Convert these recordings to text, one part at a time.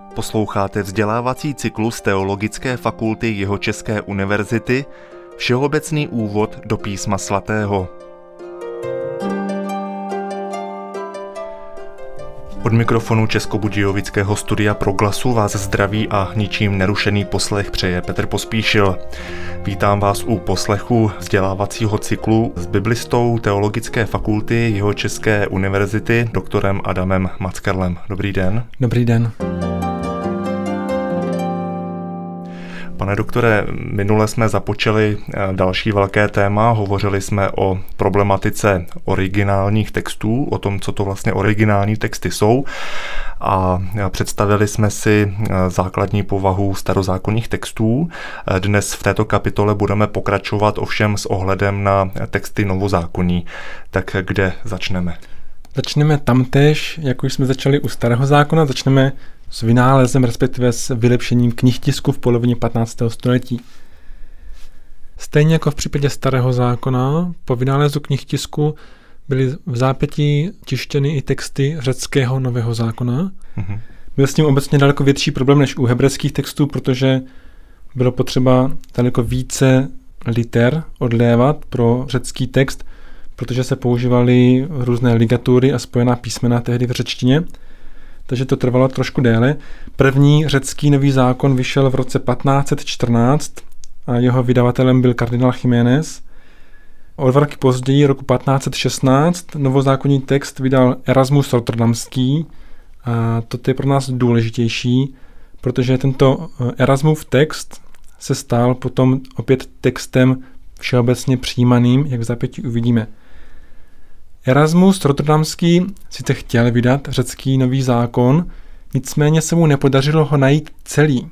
Posloucháte vzdělávací cyklus Teologické fakulty Jihočeské univerzity Všeobecný úvod do písma svatého. Od mikrofonu Českobudějovického studia Proglasu vás zdraví a ničím nerušený poslech přeje Petr Pospíšil. Vítám vás u poslechu vzdělávacího cyklu s biblistou Teologické fakulty Jihočeské univerzity doktorem Adamem Mackerlem. Dobrý den. Dobrý den. Pane doktore, minule jsme započali další velké téma, hovořili jsme o problematice originálních textů, o tom, co to vlastně originální texty jsou a představili jsme si základní povahu starozákonních textů. Dnes v této kapitole budeme pokračovat ovšem s ohledem na texty novozákonní. Tak kde začneme? Začneme tamtéž, jako jsme začali u Starého zákona, začneme s vynálezem, respektive s vylepšením knihtisku v polovině 15. století. Stejně jako v případě Starého zákona, po vynálezu knihtisku byly v zápětí tištěny i texty řeckého Nového zákona. Byl s tím obecně daleko větší problém než u hebrejských textů, protože bylo potřeba daleko více liter odlévat pro řecký text, protože se používaly různé ligatury a spojená písmena tehdy v řečtině. Takže to trvalo trošku déle. První řecký Nový zákon vyšel v roce 1514 a jeho vydavatelem byl kardinál Jiménez. O 2 roky později, roku 1516, novozákonní text vydal Erasmus Rotterdamský a to je pro nás důležitější, protože tento Erasmův text se stal potom opět textem všeobecně přijímaným, jak v zápětí uvidíme. Erasmus Rotterdamský sice chtěl vydat řecký Nový zákon, nicméně se mu nepodařilo ho najít celý.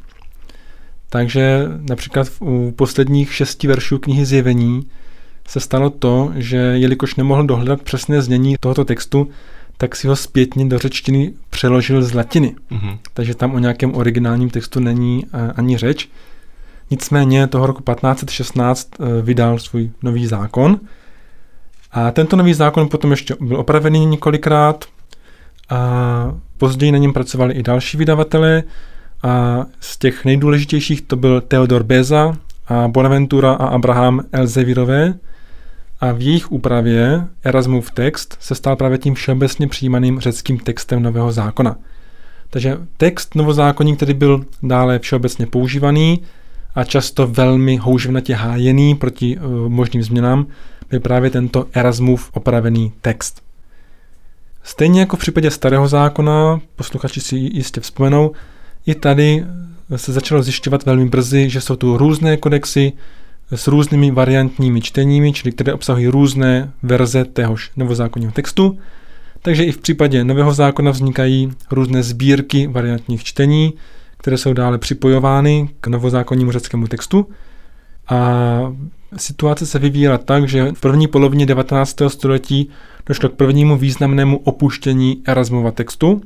Takže například u posledních 6 veršů knihy Zjevení se stalo to, že jelikož nemohl dohledat přesné znění tohoto textu, tak si ho zpětně do řečtiny přeložil z latiny. Takže tam o nějakém originálním textu není ani řeč. Nicméně toho roku 1516 vydal svůj Nový zákon. A tento Nový zákon potom ještě byl opravený několikrát a později na něm pracovali i další vydavatelé a z těch nejdůležitějších to byl Theodor Beza a Bonaventura a Abraham Elzevírové a v jejich úpravě Erasmův text se stal právě tím všeobecně přijímaným řeckým textem Nového zákona. Takže text novozákonní, který byl dále všeobecně používaný a často velmi houževnatě hájený proti možným změnám, byl právě tento Erasmův opravený text. Stejně jako v případě Starého zákona, posluchači si jistě vzpomenou, i tady se začalo zjišťovat velmi brzy, že jsou tu různé kodexy s různými variantními čteními, čili které obsahují různé verze téhož novozákonního textu. Takže i v případě Nového zákona vznikají různé sbírky variantních čtení, které jsou dále připojovány k novozákonnímu řeckému textu. A situace se vyvíjela tak, že v první polovině 19. století došlo k prvnímu významnému opuštění Erasmova textu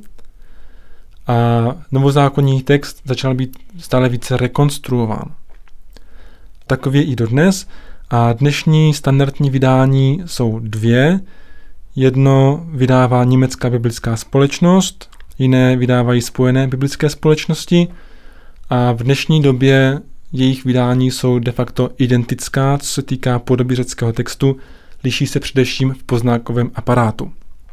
a novozákonní text začal být stále více rekonstruován. Takový je i dodnes a dnešní standardní vydání jsou 2. Jedno vydává Německá biblická společnost, jiné vydávají Spojené biblické společnosti a v dnešní době jejich vydání jsou de facto identická, co se týká podoby řeckého textu, liší se především v poznámkovém aparátu.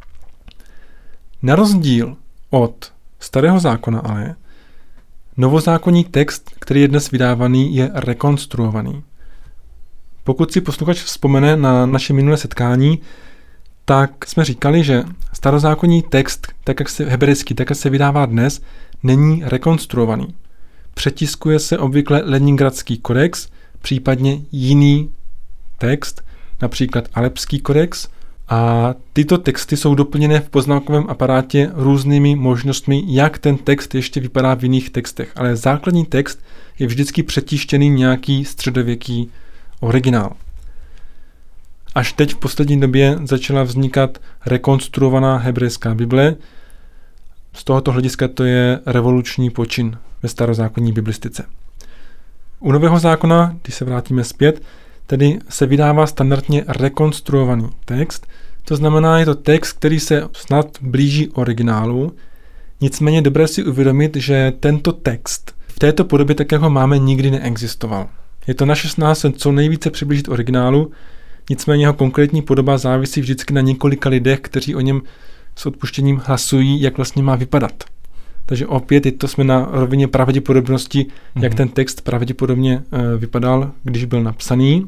Na rozdíl od Starého zákona ale, novozákonní text, který je dnes vydávaný, je rekonstruovaný. Pokud si posluchač vzpomene na naše minulé setkání, tak jsme říkali, že starozákonní text, tak jak se hebrejský, tak jak se vydává dnes, není rekonstruovaný. Přetiskuje se obvykle Leningradský kodex, případně jiný text, například Alepský kodex, a tyto texty jsou doplněné v poznámkovém aparátě různými možnostmi, jak ten text ještě vypadá v jiných textech. Ale základní text je vždycky přetištěný nějaký středověký originál. Až teď v poslední době začala vznikat rekonstruovaná hebrejská Bible. Z tohoto hlediska to je revoluční počin ve starozákonní biblistice. U Nového zákona, když se vrátíme zpět, tedy se vydává standardně rekonstruovaný text, to znamená, je to text, který se snad blíží originálu, Nicméně je dobré si uvědomit, že tento text v této podobě, tak jak ho máme, nikdy neexistoval. Je to naše snaha se co nejvíce přiblížit originálu, nicméně jeho konkrétní podoba závisí vždycky na několika lidech, kteří o něm s odpuštěním hlasují, jak vlastně má vypadat. Takže opět jsme na rovině pravděpodobnosti, jak ten text pravděpodobně vypadal, když byl napsaný,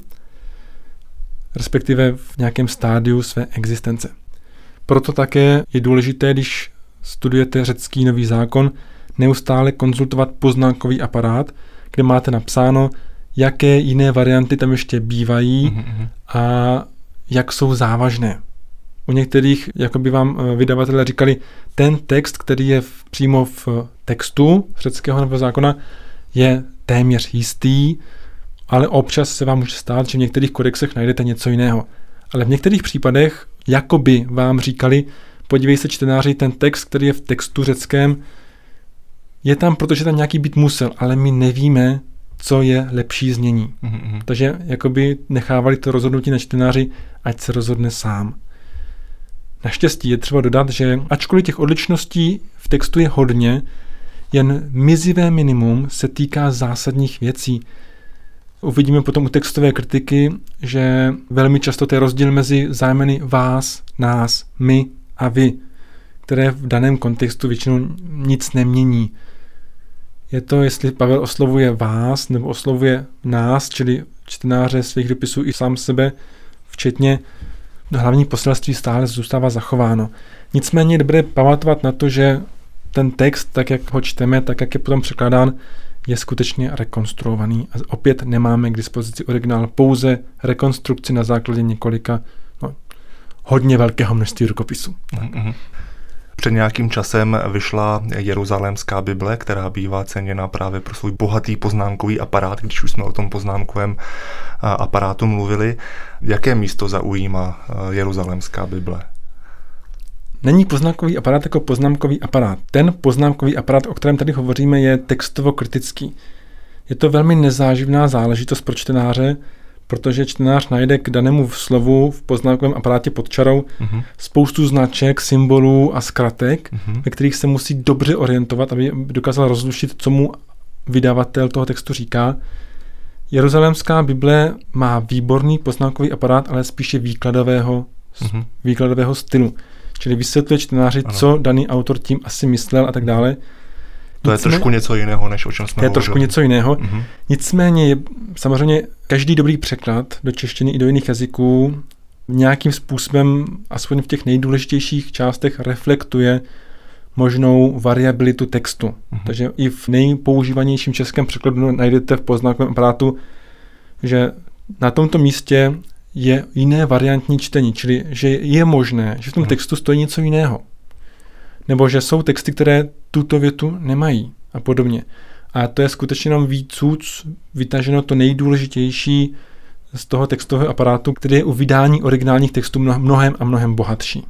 respektive v nějakém stádiu své existence. Proto také je důležité, když studujete řecký Nový zákon, neustále konzultovat poznámkový aparát, kde máte napsáno, jaké jiné varianty tam ještě bývají a jak jsou závažné. U některých, jako by vám vydavatelé říkali, ten text, který je přímo v textu řeckého Nového zákona, je téměř jistý, ale občas se vám může stát, že v některých kodexech najdete něco jiného. Ale v některých případech, jakoby vám říkali, podívej se čtenáři, ten text, který je v textu řeckém, je tam, protože tam nějaký být musel, ale my nevíme, co je lepší znění. Takže jakoby nechávali to rozhodnutí na čtenáři, ať se rozhodne sám. Naštěstí je třeba dodat, že ačkoliv těch odlišností v textu je hodně, jen mizivé minimum se týká zásadních věcí. Uvidíme potom u textové kritiky, že velmi často to je rozdíl mezi zájmeny vás, nás, my a vy, které v daném kontextu většinou nic nemění. Je to, jestli Pavel oslovuje vás nebo oslovuje nás, čili čtenáře svých dopisů i sám sebe, včetně hlavní poselství stále zůstává zachováno. Nicméně je dobré pamatovat na to, že ten text, tak jak ho čteme, tak jak je potom překládán, je skutečně rekonstruovaný. A opět nemáme k dispozici originál, pouze rekonstrukci na základě několika, hodně velkého množství rukopisů. Před nějakým časem vyšla Jeruzalémská Bible, která bývá ceněna právě pro svůj bohatý poznámkový aparát, když už jsme o tom poznámkovém aparátu mluvili. Jaké místo zaujímá Jeruzalémská Bible? Není poznámkový aparát jako poznámkový aparát. Ten poznámkový aparát, o kterém tady hovoříme, je textovo-kritický. Je to velmi nezáživná záležitost pro čtenáře, protože čtenář najde k danému slovu v poznámkovém aparátě pod čarou spoustu značek, symbolů a zkratek, ve kterých se musí dobře orientovat, aby dokázal rozlišit, co mu vydavatel toho textu říká. Jeruzalémská Bible má výborný poznámkový aparát, ale spíše výkladového stylu. Čili vysvětluje čtenáři, co daný autor tím asi myslel a tak dále. To je trošku něco jiného, než o čem jsme hovořili. To je trošku něco jiného. Nicméně je samozřejmě každý dobrý překlad do češtiny i do jiných jazyků nějakým způsobem, aspoň v těch nejdůležitějších částech, reflektuje možnou variabilitu textu. Takže i v nejpoužívanějším českém překladu najdete v poznámkovém aparátu, že na tomto místě je jiné variantní čtení, čili že je možné, že v tom textu stojí něco jiného. Nebo že jsou texty, které tuto větu nemají a podobně. A to je skutečně jenom výcuc, vytaženo to nejdůležitější z toho textového aparátu, který je u vydání originálních textů mnohem a mnohem bohatší.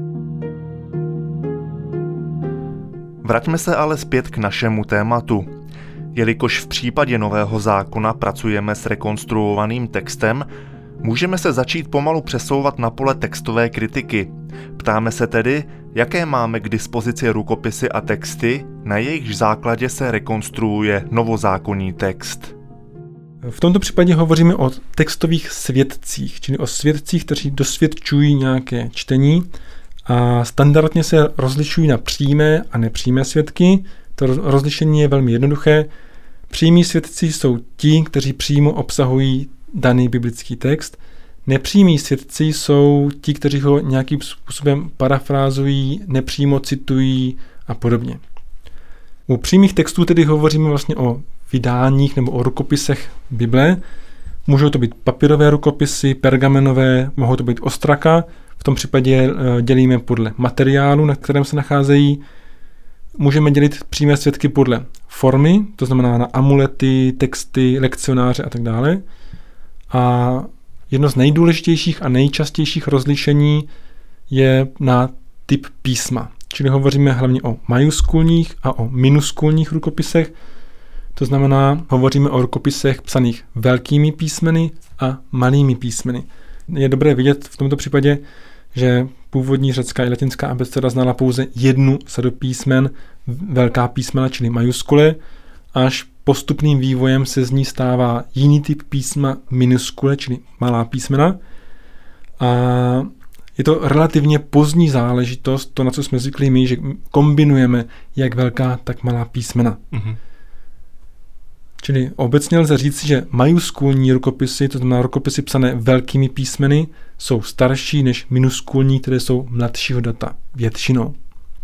Vraťme se ale zpět k našemu tématu. Jelikož v případě Nového zákona pracujeme s rekonstruovaným textem, můžeme se začít pomalu přesouvat na pole textové kritiky. Ptáme se tedy, jaké máme k dispozici rukopisy a texty, na jejichž základě se rekonstruuje novozákonní text. V tomto případě hovoříme o textových svědcích, čili o svědcích, kteří dosvědčují nějaké čtení a standardně se rozlišují na přímé a nepřímé svědky. To rozlišení je velmi jednoduché. Přímí svědci jsou ti, kteří přímo obsahují daný biblický text. Nepřímí svědci jsou ti, kteří ho nějakým způsobem parafrázují, nepřímo citují a podobně. U přímých textů tedy hovoříme vlastně o vydáních nebo o rukopisech Bible. Můžou to být papírové rukopisy, pergamenové, mohou to být ostraka. V tom případě dělíme podle materiálu, na kterém se nacházejí. Můžeme dělit přímé svědky podle formy, to znamená na amulety, texty, lekcionáře a tak dále. A jedno z nejdůležitějších a nejčastějších rozlišení je na typ písma. Čili hovoříme hlavně o majuskulních a o minuskulních rukopisech. To znamená, hovoříme o rukopisech psaných velkými písmeny a malými písmeny. Je dobré vidět v tomto případě, že původní řecká i latinská abeceda znala pouze jednu sadu písmen, velká písmena, čili majuskule, až postupným vývojem se z ní stává jiný typ písma minuskule, čili malá písmena. A je to relativně pozdní záležitost, to, na co jsme zvyklí my, že kombinujeme jak velká, tak malá písmena. Mm-hmm. Čili obecně lze říct, že majuskulní rukopisy, to znamená rukopisy psané velkými písmeny, jsou starší než minuskulní, které jsou mladšího data většinou.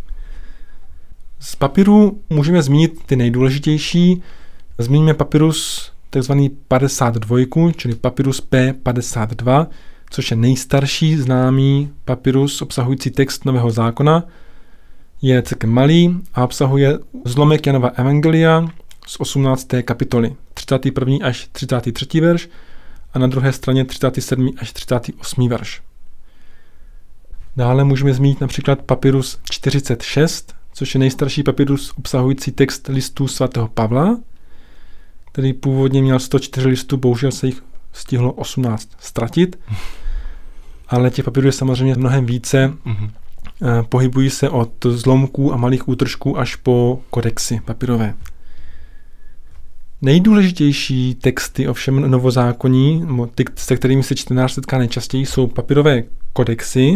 Z papíru můžeme zmínit ty nejdůležitější. Zmíníme papyrus takzvaný 52, čili papyrus P52, což je nejstarší známý papyrus obsahující text Nového zákona. Je celkem malý a obsahuje zlomek Janova evangelia z 18. kapitoly, 31. až 33. verš a na druhé straně 37. až 38. verš. Dále můžeme zmínit například papyrus 46, což je nejstarší papyrus obsahující text listů svatého Pavla, který původně měl 104 listů, bohužel se jich stihlo 18 ztratit, ale těch papírů je samozřejmě mnohem více. Pohybují se od zlomků a malých útržků až po kodexy papírové. Nejdůležitější texty ovšem novozákonní, ty, se kterými se čtenář setká nejčastěji, jsou papírové kodexy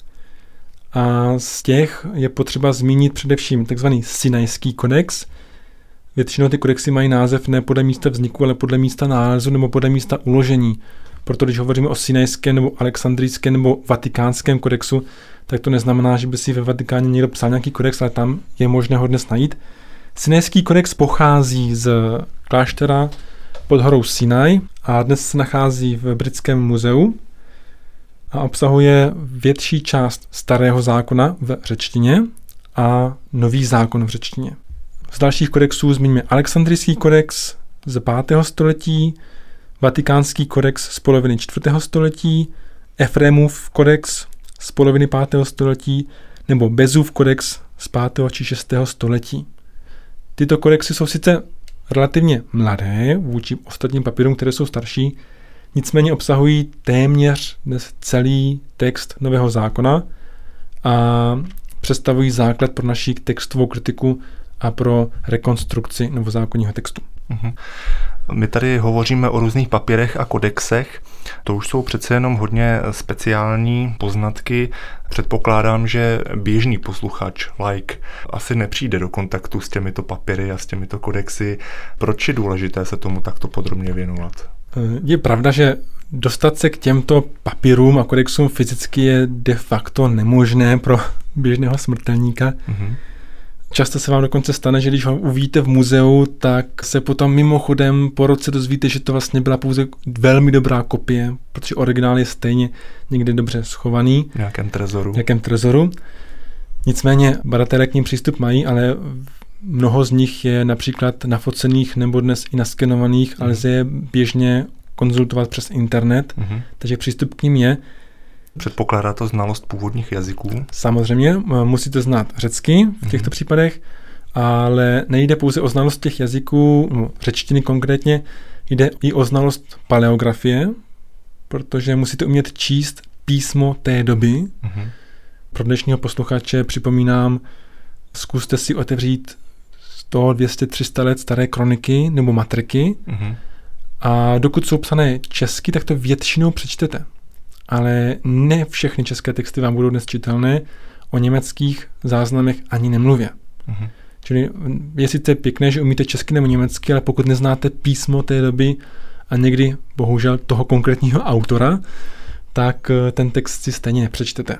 a z těch je potřeba zmínit především takzvaný Sinajský kodex. Většinou ty kodexy mají název ne podle místa vzniku, ale podle místa nálezu nebo podle místa uložení. Proto když hovoříme o Sinajském nebo Alexandrijském nebo Vatikánském kodexu, tak to neznamená, že by si ve Vatikáně někdo psal nějaký kodex, ale tam je možné ho dnes najít. Sinajský kodex pochází z kláštera pod horou Sinaj a dnes se nachází v Britském muzeu a obsahuje větší část starého zákona v řečtině a nový zákon v řečtině. Z dalších kodexů zmíníme Alexandrijský kodex z 5. století, Vatikánský kodex z poloviny 4. století, Efrémův kodex z poloviny 5. století nebo Bezův kodex z 5. či 6. století. Tyto kodexy jsou sice relativně mladé vůči ostatním papírům, které jsou starší, nicméně obsahují téměř dnes celý text Nového zákona a představují základ pro naši textovou kritiku a pro rekonstrukci novozákonního textu. My tady hovoříme o různých papírech a kodexech. To už jsou přece jenom hodně speciální poznatky. Předpokládám, že běžný posluchač, like, asi nepřijde do kontaktu s těmito papíry a s těmito kodexy. Proč je důležité se tomu takto podrobně věnovat? Je pravda, že dostat se k těmto papírům a kodexům fyzicky je de facto nemožné pro běžného smrtelníka. Často se vám dokonce stane, že když ho uvidíte v muzeu, tak se potom mimochodem po roce dozvíte, že to vlastně byla pouze velmi dobrá kopie, protože originál je stejně někde dobře schovaný. V nějakém trezoru. Nicméně badatelé k ním přístup mají, ale mnoho z nich je například nafocených nebo dnes i naskenovaných, ale lze je běžně konzultovat přes internet, takže přístup k ním je. Předpokládá to znalost původních jazyků? Samozřejmě, musíte znát řecky v těchto případech, ale nejde pouze o znalost těch jazyků, řečtiny konkrétně, jde i o znalost paleografie, protože musíte umět číst písmo té doby. Pro dnešního posluchače připomínám, zkuste si otevřít 100, 200, 300 let staré kroniky nebo matriky a dokud jsou psané česky, tak to většinou přečtete. Ale ne všechny české texty vám budou dnes čitelné, o německých záznamech ani nemluvě. Čili je sice pěkné, že umíte česky nebo německy, ale pokud neznáte písmo té doby a někdy, bohužel, toho konkrétního autora, tak ten text si stejně nepřečtete.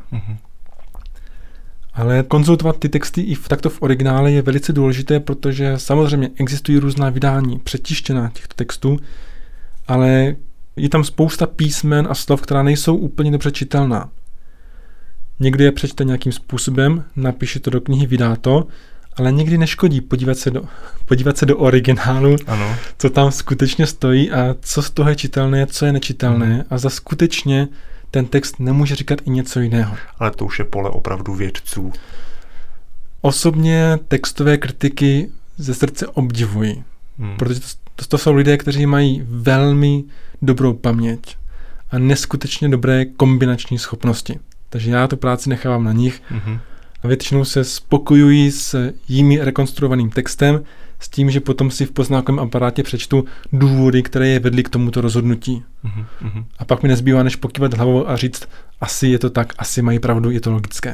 Ale konzultovat ty texty i takto v originále je velice důležité, protože samozřejmě existují různá vydání přetištěná těchto textů, ale je tam spousta písmen a slov, která nejsou úplně dobře čitelná. Někdy je přečte nějakým způsobem, napíše to do knihy, vydá to, ale někdy neškodí podívat se do originálu, ano, co tam skutečně stojí a co z toho je čitelné, co je nečitelné a za skutečně ten text nemůže říkat i něco jiného. Ale to už je pole opravdu vědců. Osobně textové kritiky ze srdce obdivuji, protože to jsou lidé, kteří mají velmi dobrou paměť a neskutečně dobré kombinační schopnosti. Takže já tu práci nechávám na nich a většinou se spokojuji s jimi rekonstruovaným textem s tím, že potom si v poznámkovém aparátě přečtu důvody, které je vedly k tomuto rozhodnutí. A pak mi nezbývá, než pokývat hlavou a říct, asi je to tak, asi mají pravdu, je to logické.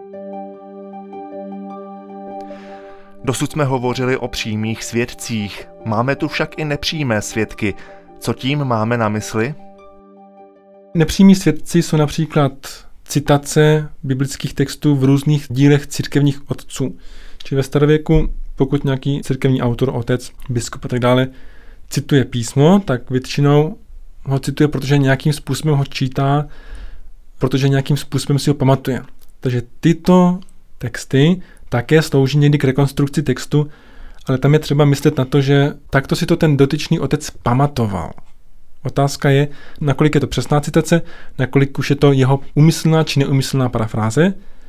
Dosud jsme hovořili o přímých svědcích. Máme tu však i nepřímé svědky. Co tím máme na mysli? Nepřímí svědci jsou například citace biblických textů v různých dílech církevních otců. Čili ve starověku, pokud nějaký církevní autor, otec, biskup a tak dále cituje písmo, tak většinou ho cituje, protože nějakým způsobem ho čítá, protože nějakým způsobem si ho pamatuje. Takže tyto texty také slouží někdy k rekonstrukci textu, ale tam je třeba myslet na to, že takto si to ten dotyčný otec pamatoval. Otázka je, nakolik je to přesná citace, nakolik už je to jeho úmyslná či neúmyslná parafráze.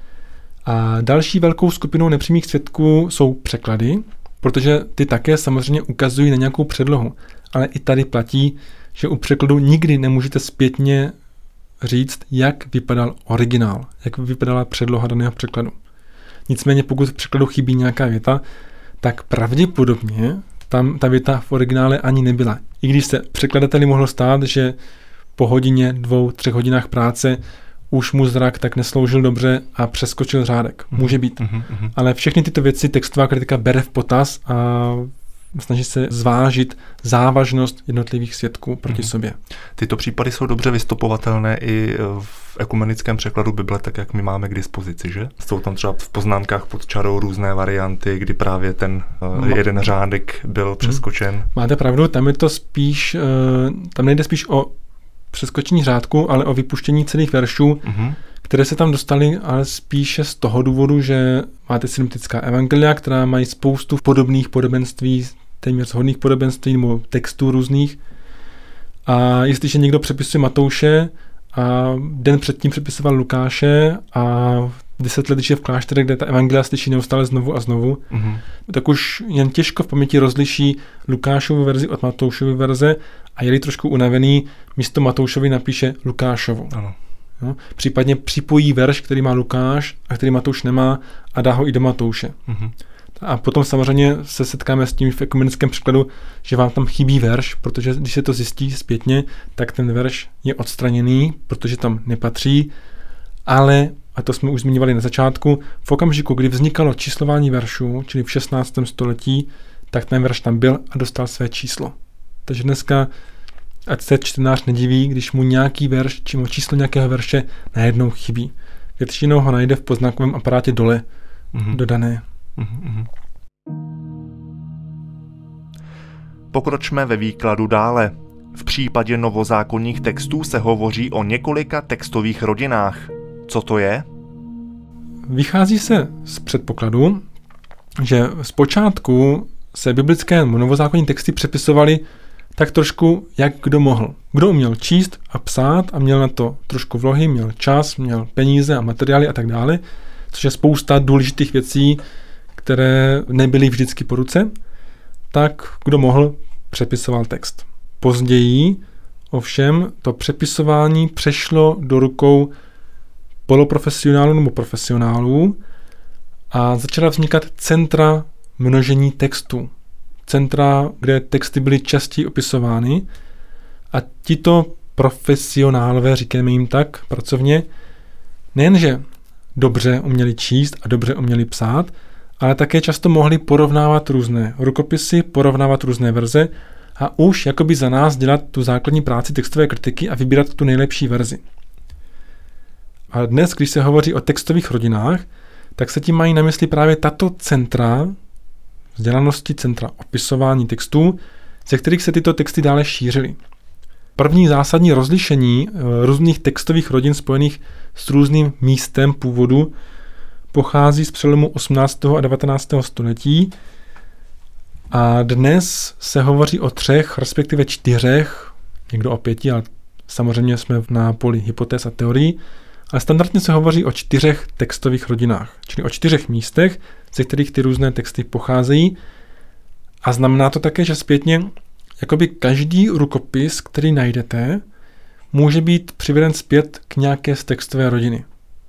A další velkou skupinou nepřímých svědků jsou překlady, protože ty také samozřejmě ukazují na nějakou předlohu. Ale i tady platí, že u překladu nikdy nemůžete zpětně říct, jak vypadal originál, jak vypadala předloha daného překladu. Nicméně pokud v překladu chybí nějaká věta, tak pravděpodobně tam ta věta v originále ani nebyla. I když se překladateli mohlo stát, že po hodině, 2-3 hodinách práce už mu zrak tak nesloužil dobře a přeskočil řádek. Může být. Ale všechny tyto věci textová kritika bere v potaz a snaží se zvážit závažnost jednotlivých svědků proti sobě. Tyto případy jsou dobře vystopovatelné i v ekumenickém překladu Bible, tak jak my máme k dispozici, že? Jsou tam třeba v poznámkách pod čarou různé varianty, kdy právě ten jeden řádek byl přeskočen. Máte pravdu, tam je to spíš, tam nejde spíš o přeskočení řádku, ale o vypuštění celých veršů, které se tam dostaly, ale spíše z toho důvodu, že máte synoptická evangelia, která mají spoustu podobných podobenství, téměř shodných podobenství nebo textů různých. A jestliže někdo přepisuje Matouše a den předtím přepisoval Lukáše a 10 let je v kláštere, kde ta evangelia slyší neustále znovu a znovu, tak už jen těžko v paměti rozliší Lukášovu verzi od Matoušovy verze a je-li trošku unavený, místo Matoušovi napíše Lukášovu. Ano. No, případně připojí verš, který má Lukáš a který Matouš nemá a dá ho i do Matouše. A potom samozřejmě se setkáme s tím v ekumenickém překladu, že vám tam chybí verš, protože když se to zjistí zpětně, tak ten verš je odstraněný, protože tam nepatří, ale, a to jsme už zmiňovali na začátku, v okamžiku, kdy vznikalo číslování veršů, čili v 16. století, tak ten verš tam byl a dostal své číslo. Takže dneska ať se čtenář nediví, když mu nějaký verš, či mu číslo nějakého verše najednou chybí. Většinou ho najde v poznámkovém aparátě dole dodané. Pokročme ve výkladu dále. V případě novozákonních textů se hovoří o několika textových rodinách. Co to je? Vychází se z předpokladu, že zpočátku se biblické novozákonní texty přepisovaly tak trošku, jak kdo mohl. Kdo uměl číst a psát a měl na to trošku vlohy, měl čas, měl peníze a materiály a tak dále, což je spousta důležitých věcí, které nebyly vždycky po ruce, tak kdo mohl, přepisoval text. Později ovšem to přepisování přešlo do rukou poloprofesionálů nebo profesionálů a začala vznikat centra množení textů. Centra, kde texty byly častěji opisovány a tito profesionálové, říkáme jim tak pracovně, nejenže dobře uměli číst a dobře uměli psát, ale také často mohli porovnávat různé rukopisy, porovnávat různé verze a už jakoby za nás dělat tu základní práci textové kritiky a vybírat tu nejlepší verzi. A dnes, když se hovoří o textových rodinách, tak se tím mají na mysli právě tato centra vzdělanosti, centra opisování textů, ze kterých se tyto texty dále šířily. První zásadní rozlišení různých textových rodin spojených s různým místem původu pochází z přelomu 18. a 19. století a dnes se hovoří o 3, respektive 4, někdo o 5, ale samozřejmě jsme na poli hypotéz a teorií, ale standardně se hovoří o 4 textových rodinách, čili o 4 místech, ze kterých ty různé texty pocházejí a znamená to také, že zpětně jakoby každý rukopis, který najdete, může být přiveden zpět k nějaké z textové rodiny.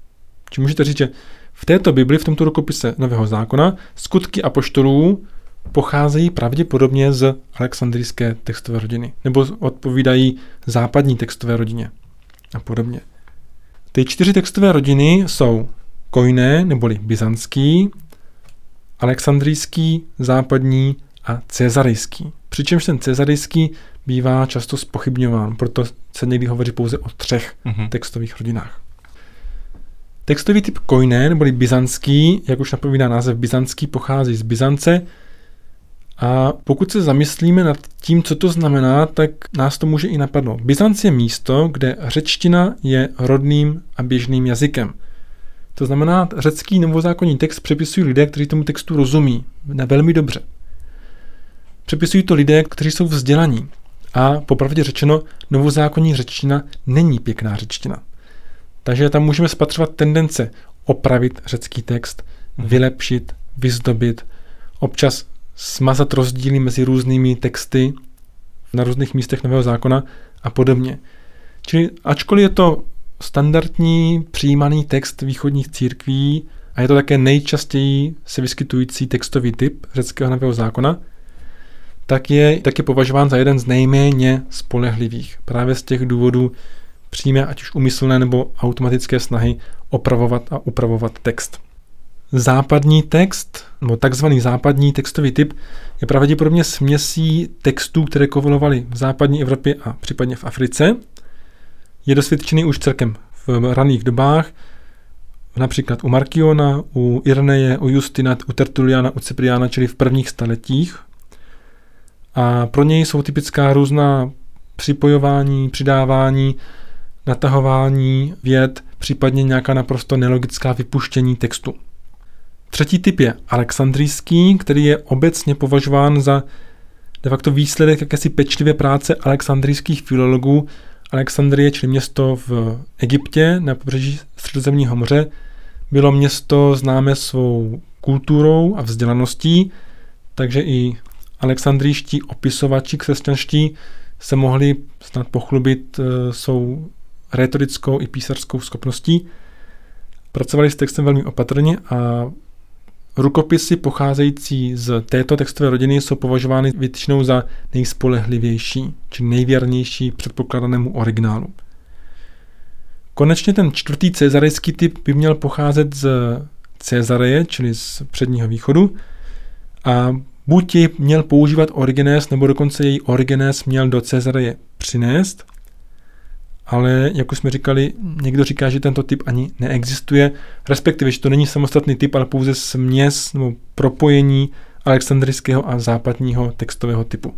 Či můžete říct, že v této Bibli, v tomto rukopise Nového zákona, skutky apoštolů pocházejí pravděpodobně z alexandrijské textové rodiny, nebo odpovídají západní textové rodině a podobně. Ty 4 textové rodiny jsou Koiné, neboli byzantský, alexandrijský, západní a cezarejský. Přičemž ten cezarejský bývá často zpochybňován, proto se někdy hovoří pouze o 3 textových rodinách. Textový typ Koiné, neboli byzantský, jak už napovídá název byzantský, pochází z Byzance. A pokud se zamyslíme nad tím, co to znamená, tak nás to může i napadnout. Byzanc je místo, kde řečtina je rodným a běžným jazykem. To znamená, řecký novozákonní text přepisují lidé, kteří tomu textu rozumí velmi dobře. Přepisují to lidé, kteří jsou vzdělaní. A popravdě řečeno, novozákonní řečtina není pěkná řečtina. Takže tam můžeme spatřovat tendence opravit řecký text, vylepšit, vyzdobit, občas smazat rozdíly mezi různými texty na různých místech Nového zákona a podobně. Čili ačkoliv je to standardní přijímaný text východních církví a je to také nejčastěji se vyskytující textový typ řeckého Nového zákona, tak je považován za jeden z nejméně spolehlivých. Právě z těch důvodů přímé, ať už úmyslné nebo automatické snahy opravovat a upravovat text. Západní text, nebo takzvaný západní textový typ, je pravděpodobně směsí textů, které kovulovaly v západní Evropě a případně v Africe. Je dosvědčený už celkem v raných dobách, například u Markiona, u Ireneje, u Justina, u Tertuliana, u Cypriana, čili v prvních staletích. A pro něj jsou typická různá připojování, přidávání, natahování vět, případně nějaká naprosto nelogická vypuštění textu. Třetí typ je alexandrijský, který je obecně považován za de facto výsledek jakési pečlivé práce alexandrijských filologů. Alexandrie, čili město v Egyptě na pobřeží Středozemního moře, bylo město známé svou kulturou a vzdělaností, takže i alexandrijští opisovači křesťanští se mohli snad pochlubit svou rétorickou i písařskou schopností. Pracovali s textem velmi opatrně a rukopisy pocházející z této textové rodiny jsou považovány většinou za nejspolehlivější, či nejvěrnější předpokládanému originálu. Konečně ten 4. cezarejský typ by měl pocházet z Cezareje, čili z předního východu, a buď ji měl používat Origenes, nebo dokonce její Origenes měl do Cezareje přinést, ale jak už jsme říkali, někdo říká, že tento typ ani neexistuje, respektive, že to není samostatný typ, ale pouze směs nebo propojení alexandrijského a západního textového typu.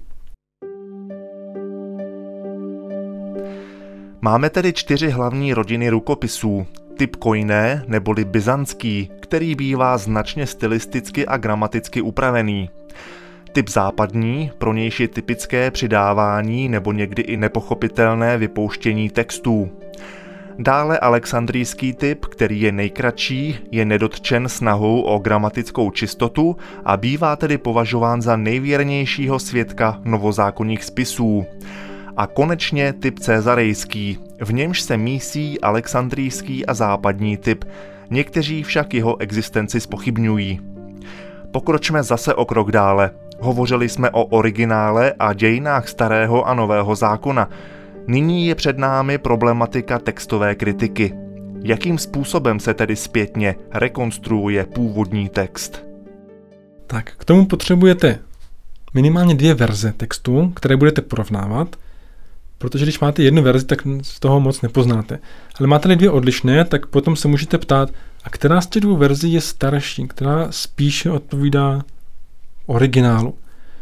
Máme tedy 4 hlavní rodiny rukopisů. Typ Koiné neboli byzantský, který bývá značně stylisticky a gramaticky upravený. Typ západní, pro nějž je typické přidávání nebo někdy i nepochopitelné vypouštění textů. Dále alexandrijský typ, který je nejkratší, je nedotčen snahou o gramatickou čistotu a bývá tedy považován za nejvěrnějšího svědka novozákonních spisů. A konečně typ cezarejský, v němž se mísí alexandrijský a západní typ, někteří však jeho existenci zpochybňují. Pokročme zase o krok dále. Hovořili jsme o originále a dějinách Starého a Nového zákona. Nyní je před námi problematika textové kritiky. Jakým způsobem se tedy zpětně rekonstruuje původní text? Tak, k tomu potřebujete minimálně 2 verze textu, které budete porovnávat, protože když máte jednu verzi, tak z toho moc nepoznáte. Ale máte-li 2 odlišné, tak potom se můžete ptát, a která z těch 2 verzí je starší, která spíše odpovídá originálu.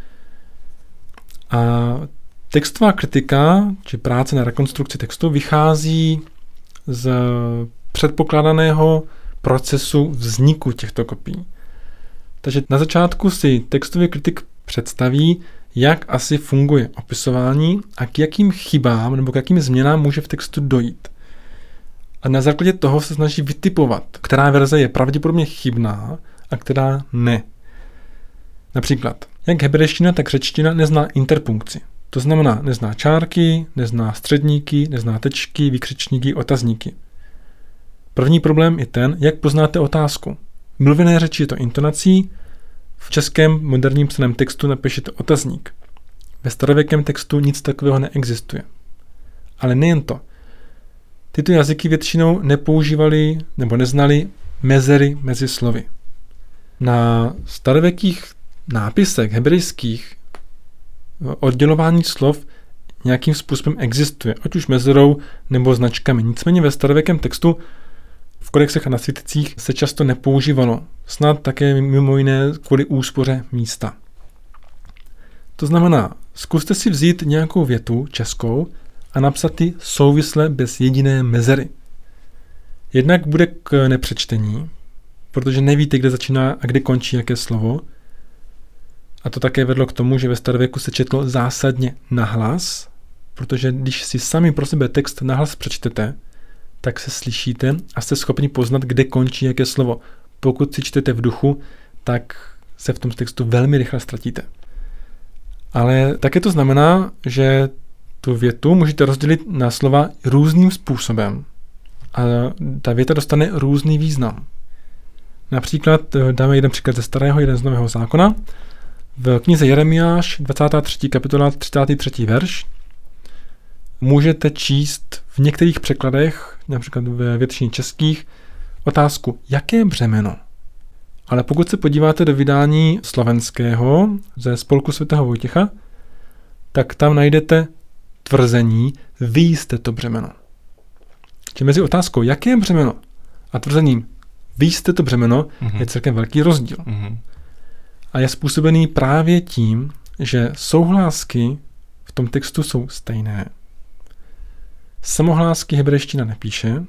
A textová kritika, či práce na rekonstrukci textu, vychází z předpokládaného procesu vzniku těchto kopií. Takže na začátku si textový kritik představí, jak asi funguje opisování a k jakým chybám nebo k jakým změnám může v textu dojít. A na základě toho se snaží vytipovat, která verze je pravděpodobně chybná a která ne. Například, jak hebrejština, tak řečtina nezná interpunkci. To znamená, nezná čárky, nezná středníky, nezná tečky, vykřičníky, otazníky. První problém je ten, jak poznáte otázku. V mluvené řeči je to intonací, v českém moderním psaném textu napíšete otazník. Ve starověkém textu nic takového neexistuje. Ale nejen to. Tyto jazyky většinou nepoužívali nebo neznali mezery mezi slovy. Na starověkých nápisech hebrejských oddělování slov nějakým způsobem existuje, ať už mezerou nebo značkami. Nicméně ve starověkém textu v kodexech a na světcích se často nepoužívalo, snad také mimo jiné kvůli úspoře místa. To znamená, zkuste si vzít nějakou větu českou a napsat ji souvisle bez jediné mezery. Jednak bude k nepřečtení, protože nevíte, kde začíná a kde končí jaké slovo. A to také vedlo k tomu, že ve starověku se četlo zásadně nahlas, protože když si sami pro sebe text nahlas přečtete, tak se slyšíte a jste schopni poznat, kde končí jaké slovo. Pokud si čtete v duchu, tak se v tom textu velmi rychle ztratíte. Ale také to znamená, že tu větu můžete rozdělit na slova různým způsobem a ta věta dostane různý význam. Například dáme jeden příklad ze starého, jeden z nového zákona. V knize Jeremiáš, 23. kapitola, 33. verš, můžete číst v některých překladech, například ve většině českých, otázku, jaké břemeno? Ale pokud se podíváte do vydání slovenského ze Spolku svatého Vojtěcha, tak tam najdete tvrzení, vy jste to břemeno. Čili mezi otázkou, jaké břemeno, a tvrzením, vy jste to břemeno, je celkem velký rozdíl. A je způsobený právě tím, že souhlásky v tom textu jsou stejné. Samohlásky hebrejština nepíše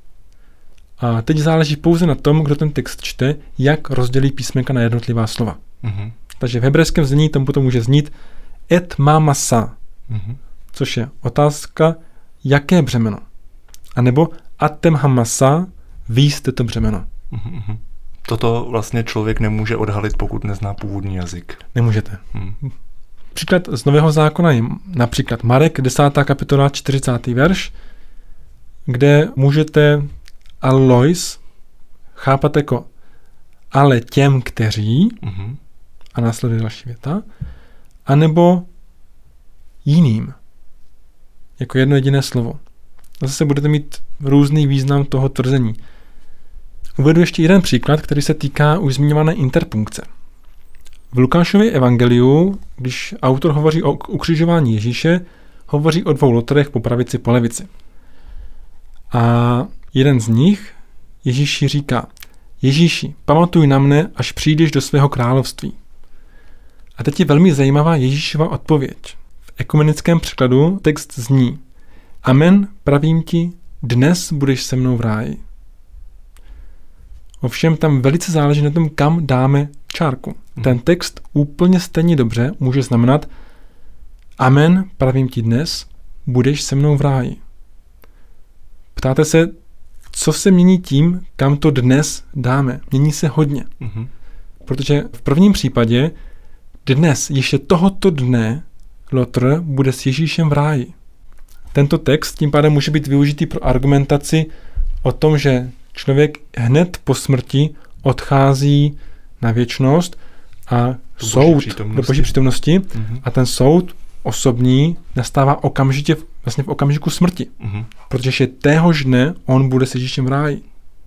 a teď záleží pouze na tom, kdo ten text čte, jak rozdělí písmenka na jednotlivá slova. Takže v hebrejském znění tam potom může znít et mamasa, což je otázka, jaké břemeno. A nebo atem hamasa, vy jste to břemeno. Toto vlastně člověk nemůže odhalit, pokud nezná původní jazyk. Nemůžete. Příklad z Nového zákona je například Marek, 10. kapitola, 40. verš, kde můžete allois chápat jako ale těm, kteří, a následuje další věta, anebo jiným, jako jedno jediné slovo. A zase budete mít různý význam toho tvrzení. Uvedu ještě jeden příklad, který se týká už zmiňované interpunkce. V Lukášově evangeliu, když autor hovoří o ukřižování Ježíše, hovoří o dvou loterech po pravici, po levici. A jeden z nich Ježíši říká, Ježíši, pamatuj na mne, až přijdeš do svého království. A teď je velmi zajímavá Ježíšova odpověď. V ekumenickém překladu text zní, Amen, pravím ti, dnes budeš se mnou v ráji. Ovšem tam velice záleží na tom, kam dáme čárku. Ten text úplně stejně dobře může znamenat Amen, pravím ti dnes, budeš se mnou v ráji. Ptáte se, co se mění tím, kam to dnes dáme. Mění se hodně. Protože v prvním případě dnes, ještě tohoto dne, Lotr bude s Ježíšem v ráji. Tento text tím pádem může být využitý pro argumentaci o tom, že člověk hned po smrti odchází na věčnost a soud do boží přítomnosti a ten soud osobní nastává okamžitě, vlastně v okamžiku smrti. Protože téhož dne on bude s Ježíšem v ráji.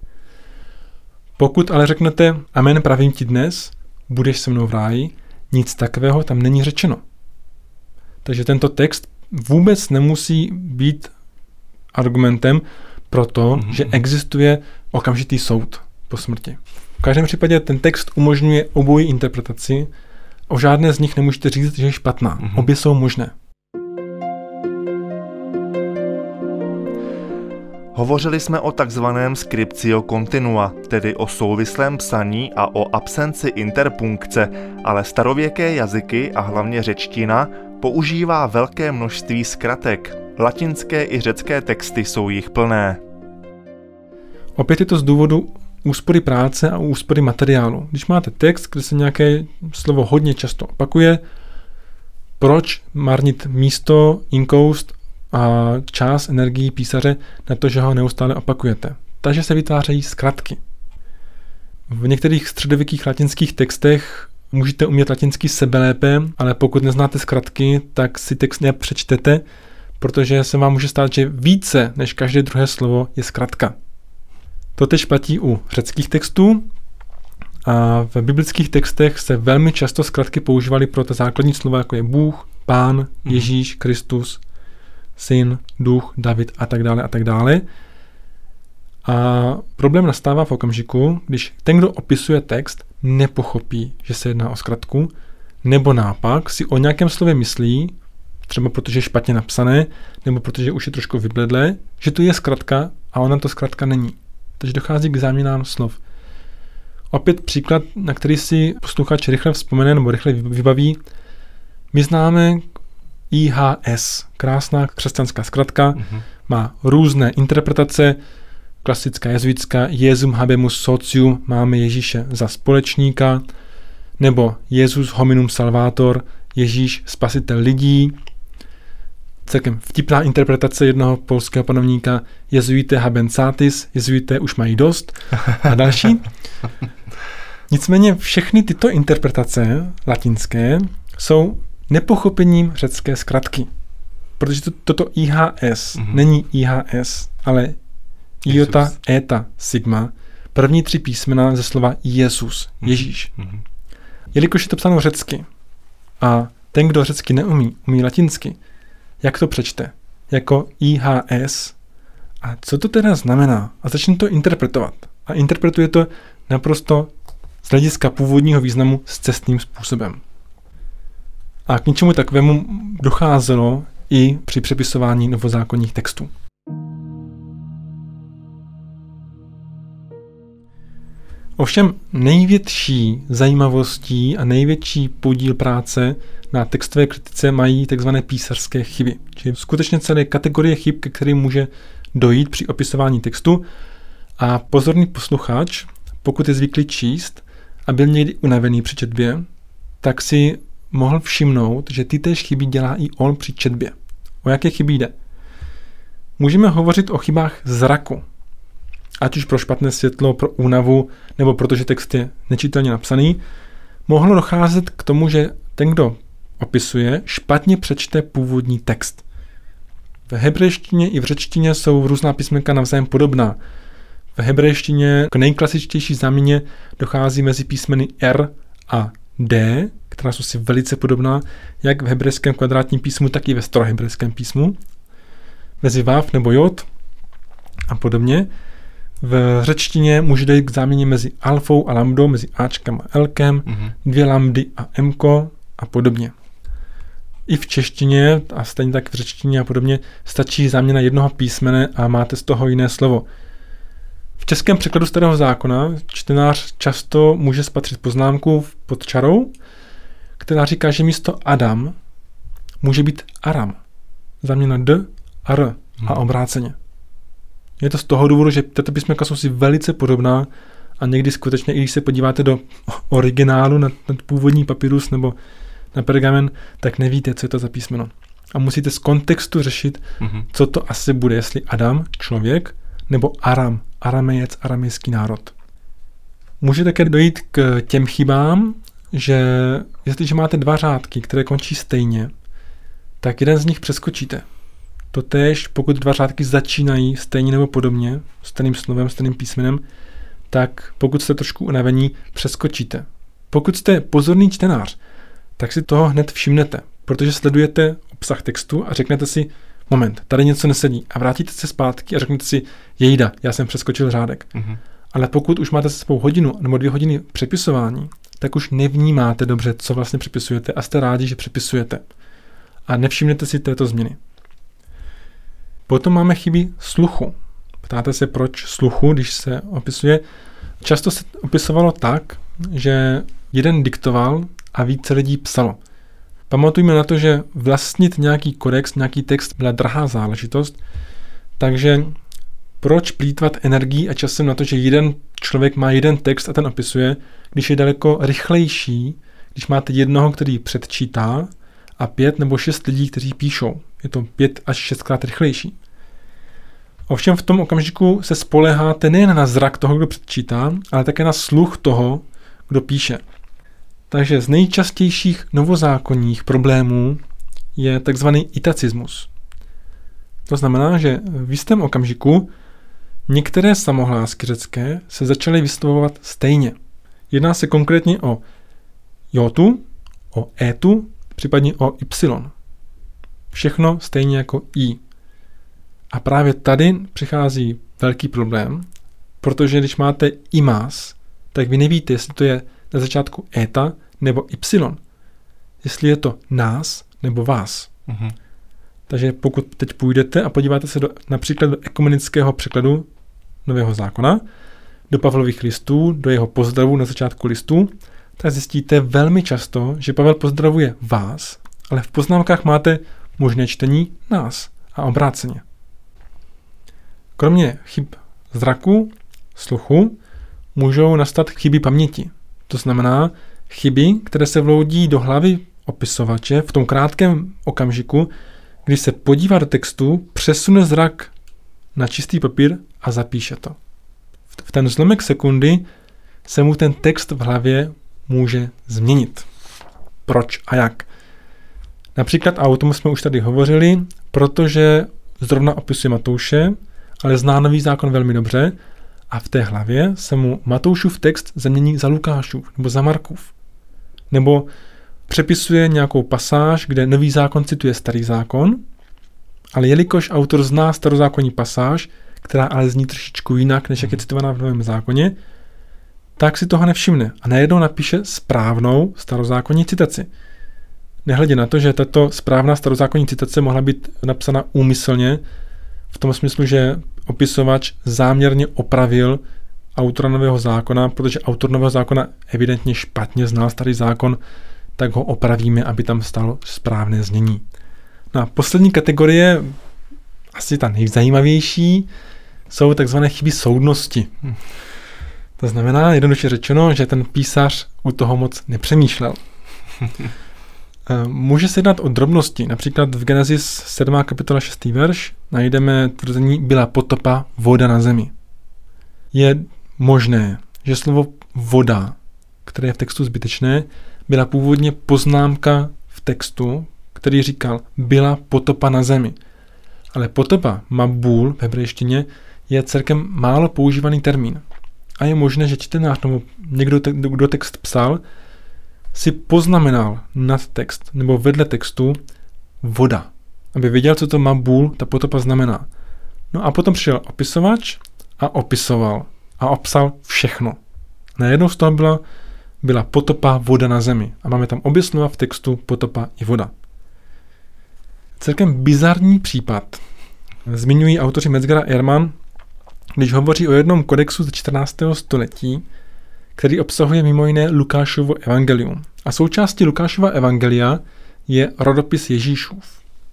Pokud ale řeknete Amen, pravím ti dnes, budeš se mnou v ráji, nic takového tam není řečeno. Takže tento text vůbec nemusí být argumentem pro to, že existuje okamžitý soud po smrti. V každém případě ten text umožňuje obojí interpretaci. O žádné z nich nemůžete říct, že je špatná. Obě jsou možné. Hovořili jsme o takzvaném scriptio continua, tedy o souvislém psaní a o absenci interpunkce, ale starověké jazyky a hlavně řečtina používá velké množství zkratek. Latinské i řecké texty jsou jich plné. Opět je to z důvodu úspory práce a úspory materiálu. Když máte text, kde se nějaké slovo hodně často opakuje, proč marnit místo, inkoust a čas, energii písaře na to, že ho neustále opakujete? takže se vytvářejí zkratky. V některých středověkých latinských textech můžete umět latinsky sebelépe, ale pokud neznáte zkratky, tak si text nepřečtete, protože se vám může stát, že více než každé druhé slovo je zkratka. Totež platí u řeckých textů a v biblických textech se velmi často zkratky používaly pro ta základní slova, jako je Bůh, Pán, Ježíš, Kristus, Syn, Duch, David a tak dále a tak dále. A problém nastává v okamžiku, když ten, kdo opisuje text, nepochopí, že se jedná o zkratku, nebo naopak si o nějakém slově myslí, třeba protože je špatně napsané, nebo protože už je trošku vybledlé, že to je zkratka a ona to zkratka není. Takže dochází k záměnám slov. Opět příklad, na který si posluchač rychle vzpomene nebo rychle vybaví. My známe IHS, krásná křesťanská zkratka, má různé interpretace, klasická jezuitská Jesum habemus socium, máme Ježíše za společníka, nebo Jesus hominum salvator, Ježíš spasitel lidí. Celkem vtipná interpretace jednoho polského panovníka Jezuité haben satis, jezuité už mají dost a další. Nicméně všechny tyto interpretace latinské jsou nepochopením řecké zkratky. Protože toto IHS není IHS, ale iota, eta, sigma, první 3 písmena ze slova Jesus, Ježíš. Jelikož je to psáno řecky a ten, kdo řecky neumí, umí latinsky, jak to přečte? Jako IHS. A co to teda znamená? A začne to interpretovat. A interpretuje to naprosto z hlediska původního významu scestným způsobem. A k něčemu takovému docházelo i při přepisování novozákonních textů. Ovšem největší zajímavostí a největší podíl práce na textové kritice mají tzv. Písařské chyby. Čili skutečně celé kategorie chyb, ke kterým může dojít při opisování textu. A pozorný posluchač, pokud je zvyklý číst a byl někdy unavený při četbě, tak si mohl všimnout, že tytéž chyby dělá i on při četbě. O jaké chyby jde? Můžeme hovořit o chybách zraku. Ať už pro špatné světlo, pro únavu, nebo protože text je nečitelně napsaný, mohlo docházet k tomu, že ten, kdo opisuje, špatně přečte původní text. V hebrejštině i v řečtině jsou různá písmenka navzájem podobná. V hebrejštině k nejklasičtější záměně dochází mezi písmeny R a D, která jsou si velice podobná, jak v hebrejském kvadrátním písmu, tak i ve starohebrejském písmu. Mezi Vav nebo Jod a podobně. V řečtině může dojít k záměně mezi alfou a lambdou, mezi Ačkem a Lkem, 2 lambdy a Mko a podobně. I v češtině a stejně tak v řečtině a podobně stačí záměna jednoho písmene a máte z toho jiné slovo. V českém překladu Starého zákona čtenář často může spatřit poznámku pod čarou, která říká, že místo Adam může být Aram. Záměna D a R a obráceně. Je to z toho důvodu, že tato písmenka jsou si velice podobná a někdy skutečně, i když se podíváte do originálu na původní papyrus nebo na pergamen, tak nevíte, co je to za písmeno. A musíte z kontextu řešit, co to asi bude, jestli Adam, člověk, nebo Aram, aramejec, aramejský národ. Může také dojít k těm chybám, že jestliže máte 2 řádky, které končí stejně, tak jeden z nich přeskočíte. Totéž, pokud 2 řádky začínají stejně nebo podobně, stejným slovem, stejným písmenem, tak pokud jste trošku unavení, přeskočíte. Pokud jste pozorný čtenář, tak si toho hned všimnete, protože sledujete obsah textu a řeknete si, moment, tady něco nesedí a vrátíte se zpátky a řeknete si, jejda, já jsem přeskočil řádek. Ale pokud už máte se sebou hodinu nebo 2 hodiny přepisování, tak už nevnímáte dobře, co vlastně přepisujete a jste rádi, že přepisujete. A nevšimnete si této změny. Potom máme chyby sluchu. Ptáte se, proč sluchu, když se opisuje. Často se opisovalo tak, že jeden diktoval a více lidí psalo. Pamatujme na to, že vlastnit nějaký kodex, nějaký text byla drahá záležitost, takže proč plýtvat energií a časem na to, že jeden člověk má jeden text a ten opisuje, když je daleko rychlejší, když máte jednoho, který předčítá a 5 nebo 6 lidí, kteří píšou. Je to 5 až 6krát rychlejší. Ovšem v tom okamžiku se spoléháte nejen na zrak toho, kdo předčítá, ale také na sluch toho, kdo píše. Takže z nejčastějších novozákonních problémů je takzvaný itacismus. To znamená, že v jistém okamžiku některé samohlásky řecké se začaly vyslovovat stejně. Jedná se konkrétně o jotu, o étu, případně o y. Všechno stejně jako i. A právě tady přichází velký problém, protože když máte imás, tak vy nevíte, jestli to je na začátku éta nebo y. Jestli je to nás nebo vás. Mhm. Takže pokud teď půjdete a podíváte se například do ekumenického překladu Nového zákona, do Pavlových listů, do jeho pozdravu na začátku listů, tak zjistíte velmi často, že Pavel pozdravuje vás, ale v poznámkách máte možné čtení nás a obráceně. Kromě chyb zraku, sluchu, můžou nastat chyby paměti. To znamená chyby, které se vloudí do hlavy opisovače v tom krátkém okamžiku, kdy se podívá do textu, přesune zrak na čistý papír a zapíše to. V ten zlomek sekundy se mu ten text v hlavě může změnit. Proč a jak? Například, a o tom jsme už tady hovořili, protože zrovna opisuje Matouše, ale zná Nový zákon velmi dobře a v té hlavě se mu Matoušův text změní za Lukášův nebo za Markův. Nebo přepisuje nějakou pasáž, kde Nový zákon cituje Starý zákon, ale jelikož autor zná starozákonní pasáž, která ale zní trošičku jinak, než jak je citovaná v Novém zákoně, tak si toho nevšimne a najednou napíše správnou starozákonní citaci. Nehledě na to, že tato správná starozákonní citace mohla být napsána úmyslně, v tom smyslu, že opisovač záměrně opravil autora Nového zákona, protože autor Nového zákona evidentně špatně znal Starý zákon, tak ho opravíme, aby tam stalo správné znění. No a poslední kategorie, asi ta nejzajímavější, jsou takzvané chyby soudnosti. To znamená, jednoduše řečeno, že ten písař u toho moc nepřemýšlel. Může se jednat o drobnosti. Například v Genesis 7. kapitola 6. verš najdeme tvrzení byla potopa voda na zemi. Je možné, že slovo voda, které je v textu zbytečné, byla původně poznámka v textu, který říkal byla potopa na zemi. Ale potopa, mabul v hebrejštině, je celkem málo používaný termín. A je možné, že čtenář nebo někdo, kdo text psal, si poznamenal nad text nebo vedle textu voda, aby věděl, co to mabul, ta potopa znamená. No a potom přišel opisovač a opisoval a obsal všechno. Najednou z toho byla potopa voda na zemi. A máme tam obě slova v textu potopa i voda. Celkem bizarní případ zmiňují autoři Metzger a Ehrman, když hovoří o jednom kodexu ze 14. století, který obsahuje mimo jiné Lukášovo evangelium. A součástí Lukášova evangelia je rodopis Ježíšův.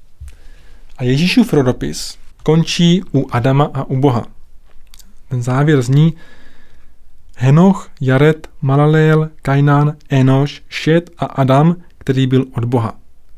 A Ježíšův rodopis končí u Adama a u Boha. Ten závěr zní Henoch, Jared, Malaleel, Kajnán, Enoš, Šet a Adam, který byl od Boha.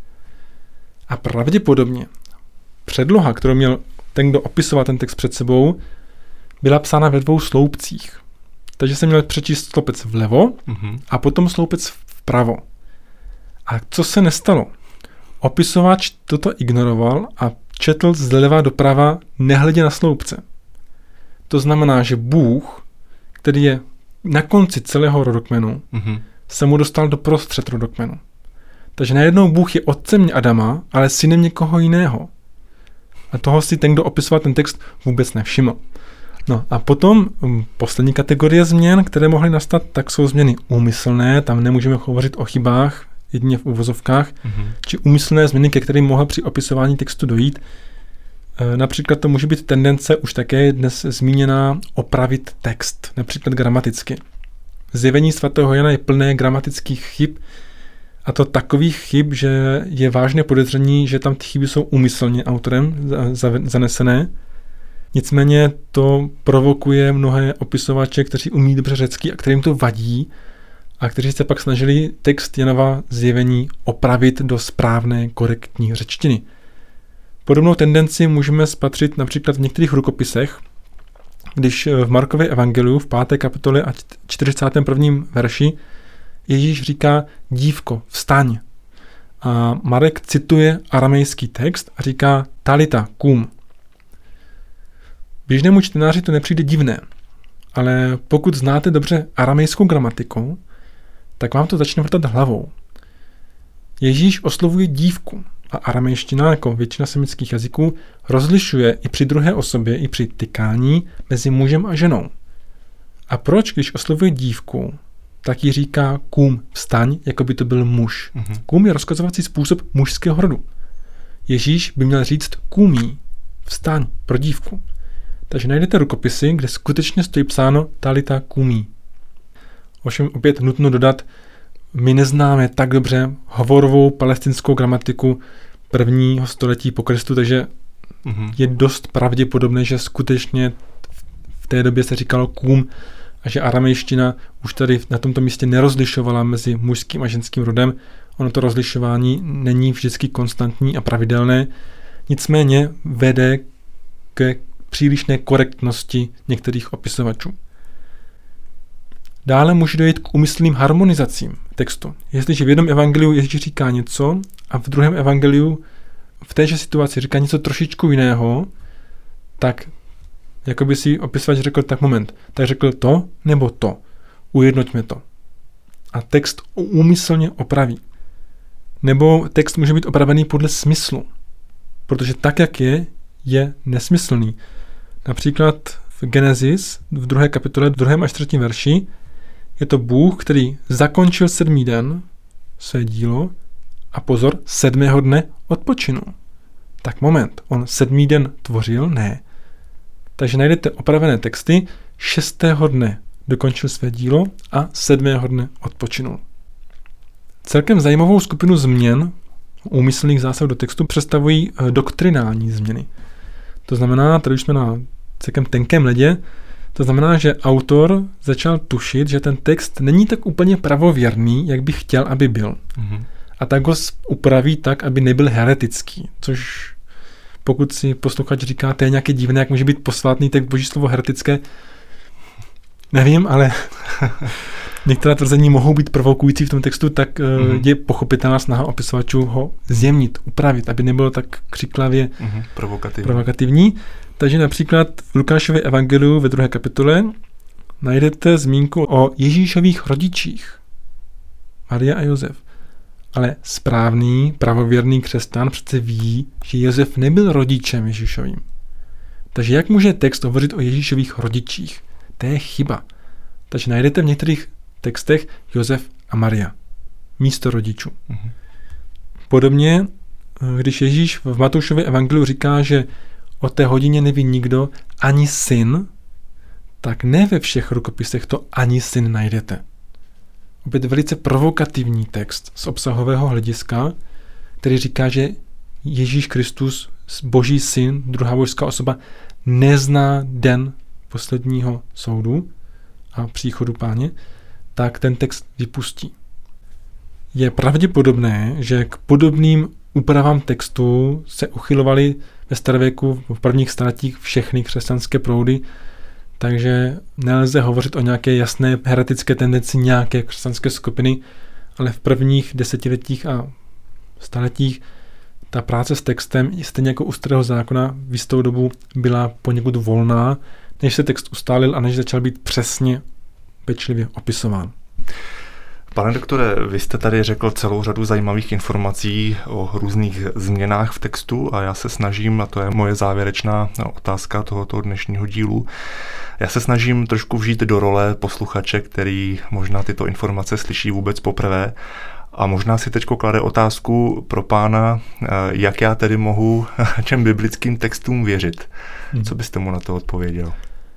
A pravděpodobně předloha, kterou měl ten, kdo opisoval ten text před sebou, byla psána ve 2 sloupcích. Takže jsem měl přečíst sloupec vlevo a potom sloupec vpravo. A co se nestalo? Opisovač toto ignoroval a četl zleva doprava nehledě na sloupce. To znamená, že Bůh, který je na konci celého rodokmenu, se mu dostal do prostřed rodokmenu. Takže najednou Bůh je otcem Adama, ale synem někoho jiného. A toho si ten, kdo opisoval ten text, vůbec nevšiml. No a potom poslední kategorie změn, které mohly nastat, tak jsou změny úmyslné, tam nemůžeme hovořit o chybách, jedině v uvozovkách, či úmyslné změny, ke kterým mohla při opisování textu dojít. Například to může být tendence, už také dnes zmíněná, opravit text, například gramaticky. Zjevení svatého Jana je plné gramatických chyb, a to takových chyb, že je vážné podezření, že tam ty chyby jsou úmyslně autorem zanesené. Nicméně to provokuje mnohé opisovače, kteří umí dobře řecky a kterým to vadí a kteří se pak snažili text Janova zjevení opravit do správné, korektní řečtiny. Podobnou tendenci můžeme spatřit například v některých rukopisech, když v Markově evangeliu v 5. kapitole a 41. verši Ježíš říká: dívko, vstaň. A Marek cituje aramejský text a říká talita kum. Běžnému čtenáři to nepřijde divné, ale pokud znáte dobře aramejskou gramatiku, tak vám to začne vrtat hlavou. Ježíš oslovuje dívku a aramejština, jako většina semických jazyků, rozlišuje i při druhé osobě, i při tykání mezi mužem a ženou. A proč, když oslovuje dívku, tak jí říká kum, vstaň, jako by to byl muž. Kum je rozkazovací způsob mužského rodu. Ježíš by měl říct kumí, vstaň, pro dívku. Takže najdete rukopisy, kde skutečně stojí psáno talita kumí. Ovšem opět nutno dodat, my neznáme tak dobře hovorovou palestinskou gramatiku 1. století po Kristu, takže je dost pravděpodobné, že skutečně v té době se říkalo kum a že aramejština už tady na tomto místě nerozlišovala mezi mužským a ženským rodem. Ono to rozlišování není vždycky konstantní a pravidelné, nicméně vede k přílišné korektnosti některých opisovačů. Dále může dojít k úmyslným harmonizacím textu. Jestliže v jednom evangeliu Ježíš říká něco a v druhém evangeliu v téže situaci říká něco trošičku jiného, tak jako by si opisovač řekl, tak moment, tak řekl to nebo to. Ujednoťme to. A text úmyslně opraví. Nebo text může být opravený podle smyslu, protože tak, jak je nesmyslný. Například v Genesis v 2. kapitole 2. až 3. verši je to Bůh, který zakončil 7. den své dílo a pozor, 7. dne odpočinul. Tak moment, on 7. den tvořil? Ne. Takže najdete opravené texty, 6. dne dokončil své dílo a 7. dne odpočinul. Celkem zajímavou skupinu změn úmyslných zásahů do textu představují doktrinální změny. To znamená, tady už jsme na celkem tenkém ledě, to znamená, že autor začal tušit, že ten text není tak úplně pravověrný, jak by chtěl, aby byl. A tak ho upraví tak, aby nebyl heretický, což pokud si posluchač říká, to je nějaké divné, jak může být posvátný, tak boží slovo heretické, nevím, ale některá tvrzení mohou být provokující v tom textu, tak je pochopitelná snaha opisovačů ho zjemnit, upravit, aby nebylo tak křiklavě provokativní. Takže například v Lukášově evangeliu ve 2. kapitole najdete zmínku o Ježíšových rodičích, Maria a Josef. Ale správný, pravověrný křesťan přece ví, že Josef nebyl rodičem Ježíšovým. Takže jak může text hovořit o Ježíšových rodičích? To je chyba. Takže najdete v některých textech Josef a Maria místo rodičů. Podobně, když Ježíš v Matoušově evangeliu říká, že o té hodině neví nikdo, ani syn, tak ne ve všech rukopisech to ani syn najdete. Opět velice provokativní text z obsahového hlediska, který říká, že Ježíš Kristus, Boží syn, druhá božská osoba, nezná den posledního soudu a příchodu Páně, tak ten text vypustí. Je pravděpodobné, že k podobným úpravám textu se uchylovaly ve starověku v prvních staletích všechny křesťanské proudy, takže nelze hovořit o nějaké jasné heretické tendenci nějaké křesťanské skupiny, ale v prvních desetiletích a staletích ta práce s textem, stejně jako u Starého zákona, v jistou dobu byla poněkud volná, než se text ustálil a než začal být přesně pečlivě opisován. Pane doktore, vy jste tady řekl celou řadu zajímavých informací o různých změnách v textu a já se snažím, a to je moje závěrečná otázka tohoto dnešního dílu, já se snažím trošku vžít do role posluchače, který možná tyto informace slyší vůbec poprvé a možná si teďko klade otázku pro pána, jak já tedy mohu těm biblickým textům věřit. Co byste mu na to odpověděl?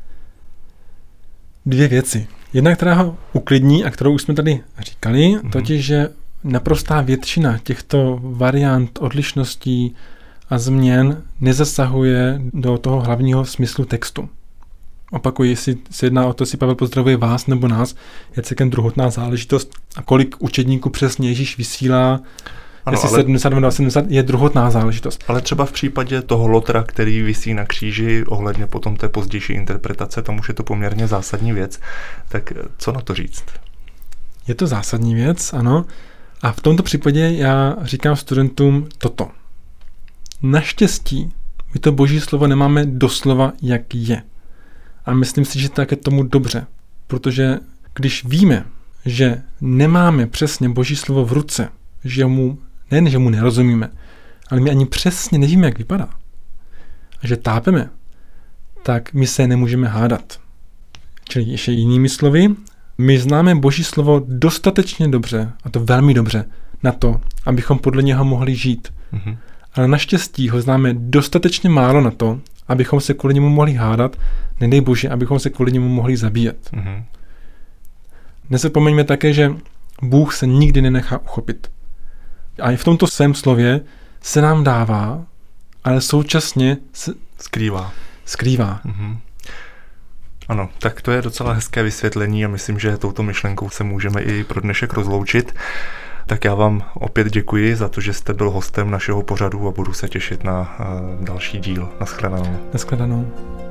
2 věci. Jedna, která ho uklidní a kterou už jsme tady říkali, totiž, že naprostá většina těchto variant, odlišností a změn nezasahuje do toho hlavního smyslu textu. Opakuji, jestli se jedná o to, jestli Pavel pozdravuje vás nebo nás, je celkem druhotná záležitost a kolik učedníků přesně Ježíš vysílá, Jestli 72 nebo 70 je druhotná záležitost. Ale třeba v případě toho Lotra, který visí na kříži, ohledně potom té pozdější interpretace, tam už je to poměrně zásadní věc. Tak co na to říct? Je to zásadní věc, ano. A v tomto případě já říkám studentům toto. Naštěstí my to Boží slovo nemáme doslova, jak je. A myslím si, že tak je tomu dobře. Protože když víme, že nemáme přesně Boží slovo v ruce, že mu nerozumíme, ale my ani přesně nevíme, jak vypadá, a že tápeme, tak my se nemůžeme hádat. Čili ještě jinými slovy, my známe Boží slovo dostatečně dobře, a to velmi dobře, na to, abychom podle něho mohli žít. Mm-hmm. Ale naštěstí ho známe dostatečně málo na to, abychom se kvůli němu mohli hádat, nedej Bože, abychom se kvůli němu mohli zabíjet. Mm-hmm. Nezapomeňme také, že Bůh se nikdy nenechá uchopit. A i v tomto svém slově se nám dává, ale současně se skrývá. Mm-hmm. Ano, tak to je docela hezké vysvětlení a myslím, že touto myšlenkou se můžeme i pro dnešek rozloučit. Tak já vám opět děkuji za to, že jste byl hostem našeho pořadu a budu se těšit na další díl. Naschledanou.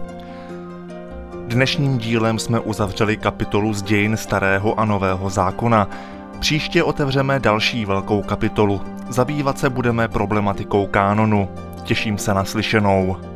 Dnešním dílem jsme uzavřeli kapitolu z dějin Starého a Nového zákona. Příště otevřeme další velkou kapitolu. Zabývat se budeme problematikou kánonu. Těším se na slyšenou.